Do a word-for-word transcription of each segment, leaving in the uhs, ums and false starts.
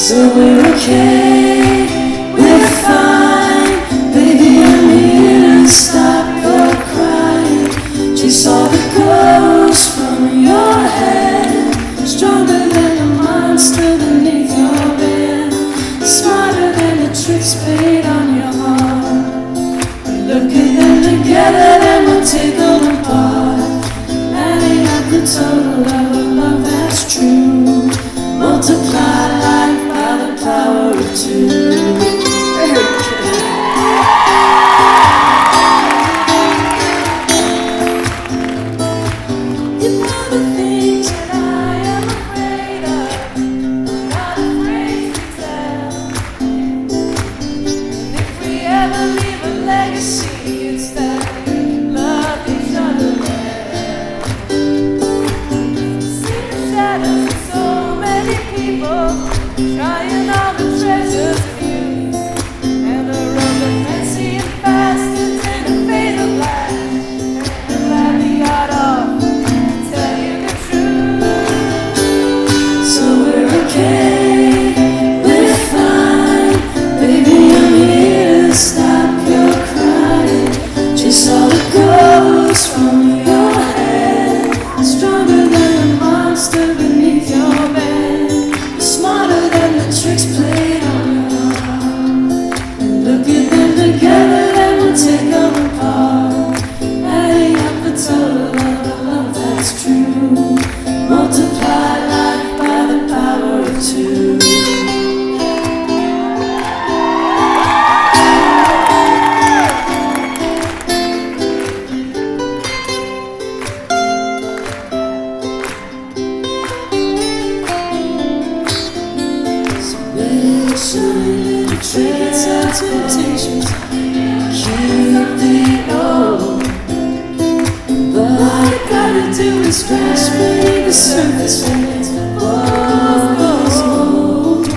So we're okay, we're fine. Baby, I'm here to stop your crying. Chase all the ghosts from your head. Stronger than a monster beneath your bed. Smarter than the tricks played on your heart. Look at them together, then we'll take them apart. Adding up the total of a love that's true. Multiply life by the power of two. You know the things that I am afraid of, not afraid to tell. And if we ever leave a legacy, it's that we love each other well. See the shadows of so many people, trying all the treasures of youth, and the road that's messy and fast is in a fade of light. And gladly got off to tell you the truth. So we're okay, we're fine. Baby, I'm here to stop your crying. Chase all the ghosts from your head. Stronger than the monster beneath your bed. Smarter than the tricks played on your heart. Look at them together, then we'll take them apart. Adding up the total of a love that's true. Multiply life by the power of two. Shine and tricks and temptations, keep the old. But all you gotta do is scratch beneath the surface and it's rose gold,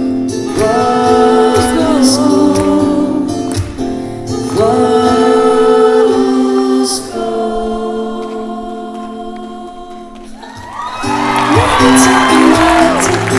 rose gold, rose gold. Never tell me what to do.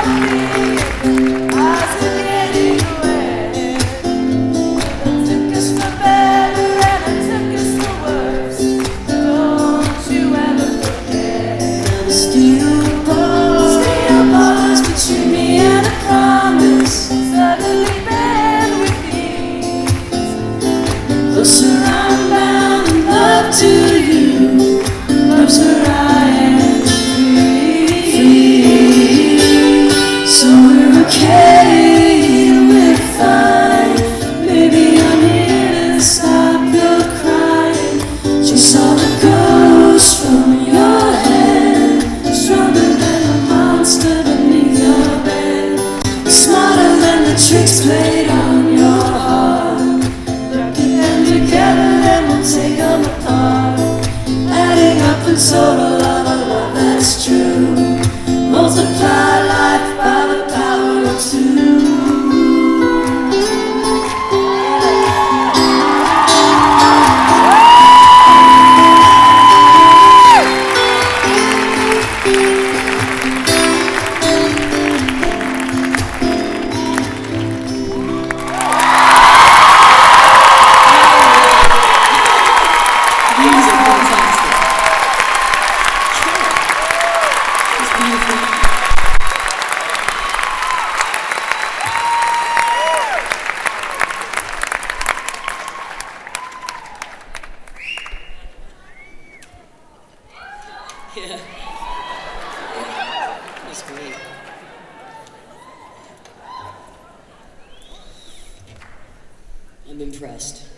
Closer I'm bound in love to you. Closer I am free, free. So we're okay, we're fine. Baby, I'm here to stop your crying. Chase all the ghosts from your head. Stronger than a monster beneath your bed. Smarter than the tricks played on your heart. Together, then we'll take them apart. Adding up the total of a love that's true. Multiply life by the power of two. Yeah. That was great. I'm impressed.